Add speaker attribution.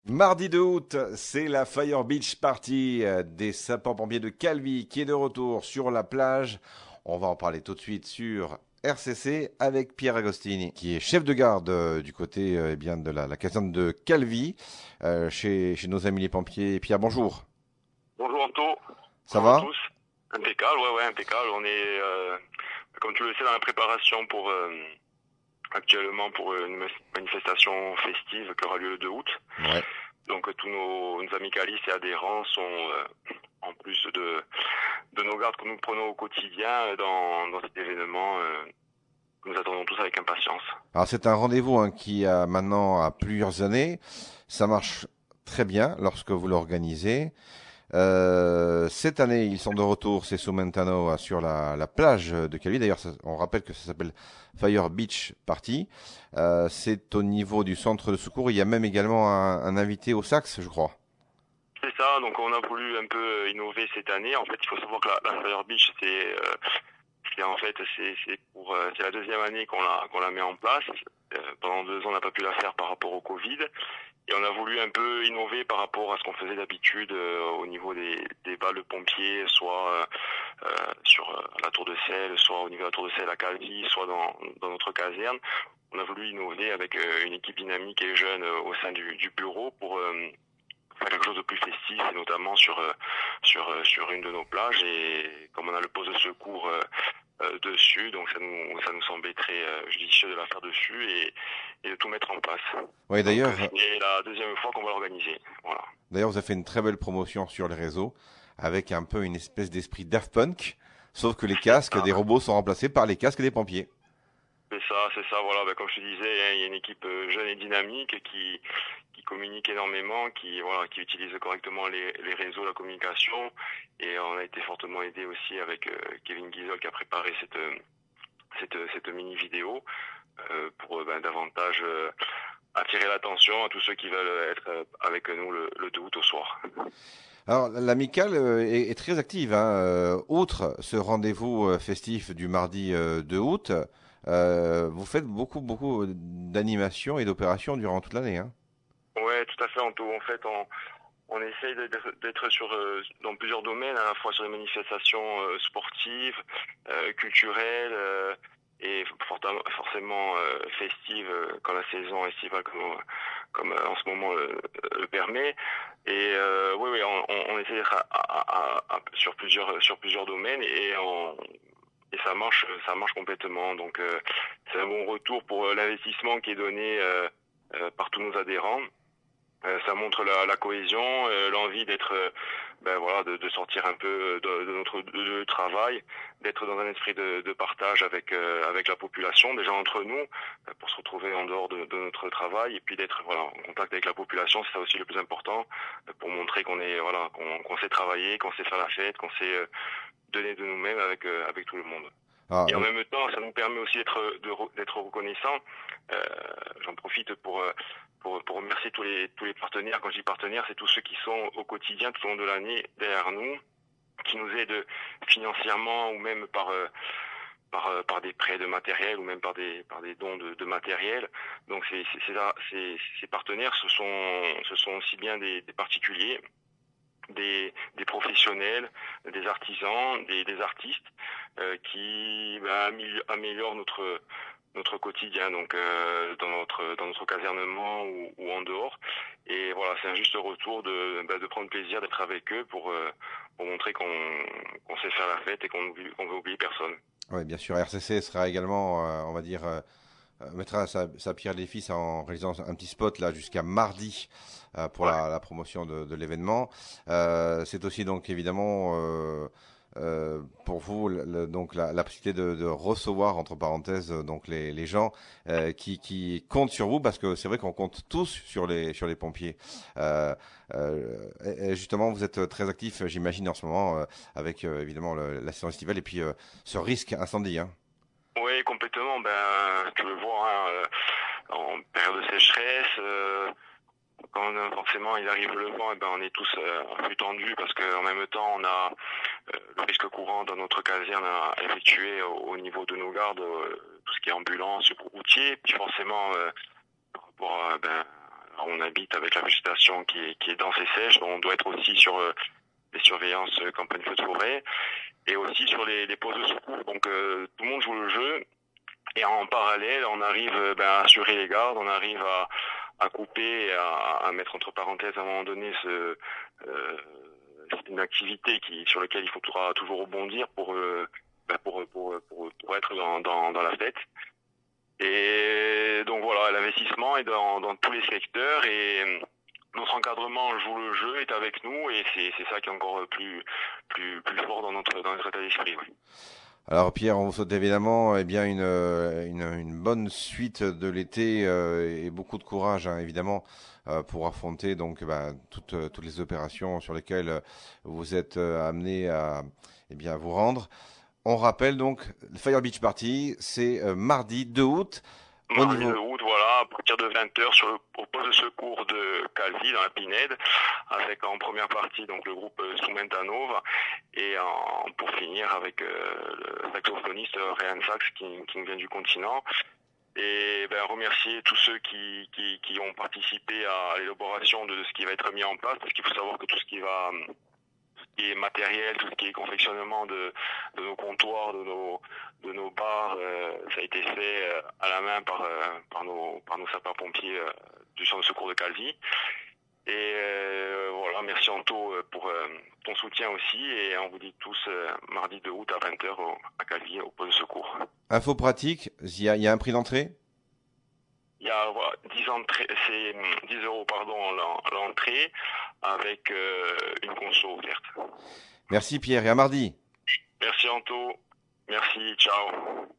Speaker 1: Mardi 2 août, c'est la Fire Beach Party des sapeurs-pompiers de Calvi qui est de retour sur la plage. On va en parler tout de suite sur RCC avec Pierre Agostini, qui est chef de garde du côté bien de la caserne de Calvi, chez nos amis les pompiers. Pierre, bonjour.
Speaker 2: Bonjour Anto.
Speaker 1: Ça
Speaker 2: Bonjour
Speaker 1: va?
Speaker 2: à tous. Impeccable, ouais, impeccable. On est, comme tu le sais, dans la préparation pour actuellement pour une manifestation festive qui aura lieu le 2 août.
Speaker 1: Ouais.
Speaker 2: Donc tous nos amicalistes et adhérents sont, en plus de nos gardes que nous prenons au quotidien dans cet événement, que nous attendons tous avec impatience.
Speaker 1: Alors c'est un rendez-vous qui a maintenant plusieurs années. Ça marche très bien lorsque vous l'organisez. Cette année, ils sont de retour, c'est Somentano sur la plage de Calvi. D'ailleurs, on rappelle que ça s'appelle Fire Beach Party. C'est au niveau du centre de secours. Il y a même également un invité au sax, je crois.
Speaker 2: C'est ça, donc on a voulu un peu innover cette année. En fait, il faut savoir que la Fire Beach, c'est la deuxième année qu'on la met en place. Pendant 2 ans, on n'a pas pu la faire par rapport au Covid. Et on a voulu un peu innover par rapport à ce qu'on faisait d'habitude au niveau des balles de pompiers, soit sur la Tour de Selle, soit au niveau de la Tour de Selle à Calvi, soit dans notre caserne. On a voulu innover avec une équipe dynamique et jeune au sein du bureau pour faire quelque chose de plus festif, et notamment sur une de nos plages. Et comme on a le poste de secours dessus, donc ça nous semblait très judicieux de la faire dessus et de tout mettre en place.
Speaker 1: Oui, d'ailleurs,
Speaker 2: c'est la deuxième fois qu'on va l'organiser. Voilà.
Speaker 1: d'ailleurs, vous avez fait une très belle promotion sur les réseaux avec un peu une espèce d'esprit Daft Punk, sauf que les casques des robots sont remplacés par les casques des pompiers.
Speaker 2: C'est ça, voilà. Ben, comme je te disais, hein, il y a une équipe jeune et dynamique qui communique énormément, qui utilise correctement les réseaux, la communication, et on a été fortement aidé aussi avec Kevin Guizol qui a préparé cette mini vidéo pour davantage attirer l'attention à tous ceux qui veulent être avec nous le 2 août au soir.
Speaker 1: Alors, l'amicale est très active. Outre ce rendez-vous festif du mardi 2 août, vous faites beaucoup d'animations et d'opérations durant toute l'année.
Speaker 2: Ouais, tout à fait, Anto. En fait, on essaye d'être dans plusieurs domaines, à la fois sur les manifestations sportives, culturelles et forcément festives quand la saison estivale comme en ce moment le permet. Et oui, on essaie d'être sur plusieurs domaines et ça marche complètement. Donc c'est un bon retour pour l'investissement qui est donné par tous nos adhérents. Ça montre la cohésion, l'envie d'être, de sortir un peu de notre travail, d'être dans un esprit de partage avec la population, déjà entre nous, pour se retrouver en dehors de notre travail, et puis d'être en contact avec la population, c'est ça aussi le plus important, pour montrer qu'on sait travailler, qu'on sait faire la fête, qu'on sait donner de nous-mêmes avec tout le monde.
Speaker 1: Ah,
Speaker 2: Et en même temps, ça nous permet aussi d'être reconnaissants. J'en profite pour remercier tous les partenaires. Quand je dis partenaires, c'est tous ceux qui sont au quotidien tout au long de l'année derrière nous, qui nous aident financièrement ou même par des prêts de matériel ou même par des dons de matériel. Donc ces partenaires, ce sont aussi bien des particuliers, des professionnels, des artisans, des artistes qui améliorent notre quotidien, donc dans notre casernement ou en dehors. Et voilà, c'est un juste retour de prendre plaisir d'être avec eux pour montrer qu'on sait faire la fête et qu'on veut oublier personne.
Speaker 1: oui, bien sûr. RCC sera également, on va dire, mettra sa pierre à l'édifice en réalisant un petit spot là jusqu'à mardi pour la promotion de l'événement. C'est aussi donc évidemment pour vous donc la possibilité de recevoir entre parenthèses donc les gens qui comptent sur vous, parce que c'est vrai qu'on compte tous sur les pompiers. Et justement, vous êtes très actifs, j'imagine, en ce moment avec évidemment la saison estivale et puis ce risque incendie.
Speaker 2: Oui, complètement. Ben, tu le vois, en période de sécheresse, quand forcément il arrive le vent, on est tous plus tendus parce qu'en même temps on a le risque courant dans notre caserne à effectuer au niveau de nos gardes, tout ce qui est ambulance, routier, puis forcément par rapport à on habite avec la végétation qui est dense et sèche. On doit être aussi sur les surveillances campagne feu de forêt et aussi sur les postes de secours. Donc tout le monde joue le jeu et en parallèle, on arrive à assurer les gardes, on arrive à couper, et à mettre entre parenthèses à un moment donné c'est une activité sur laquelle il faut toujours rebondir pour être dans la fête. Et donc voilà, l'investissement est dans tous les secteurs et notre encadrement joue le jeu, est avec nous et c'est ça qui est encore plus fort dans notre état d'esprit. Oui.
Speaker 1: Alors Pierre, on vous souhaite évidemment une bonne suite de l'été et beaucoup de courage évidemment pour affronter donc toutes les opérations sur lesquelles vous êtes amené à vous rendre. On rappelle donc le Fire Beach Party, c'est mardi 2 août.
Speaker 2: Mardi 2 août, voilà, à partir de 20h au poste de secours de Calvi dans la Pinède, avec en première partie donc le groupe Strumentanova et pour finir avec le saxophoniste Ryan Sachs qui nous vient du continent. Et remercier tous ceux qui ont participé à l'élaboration de ce qui va être mis en place, parce qu'il faut savoir que tout ce qui est matériel, tout ce qui est confectionnement de nos comptoirs, de nos bars, ça a été fait à la main par nos sapeurs-pompiers du centre de secours de Calvi. Et voilà, merci Anto pour ton soutien aussi, et on vous dit tous mardi 2 août à 20h à Calvi au poste de secours.
Speaker 1: Info pratique, il y a un prix d'entrée ?
Speaker 2: Il y a 10 euros l'entrée avec une conso offerte.
Speaker 1: Merci Pierre et à mardi.
Speaker 2: Merci Anto. Merci, ciao.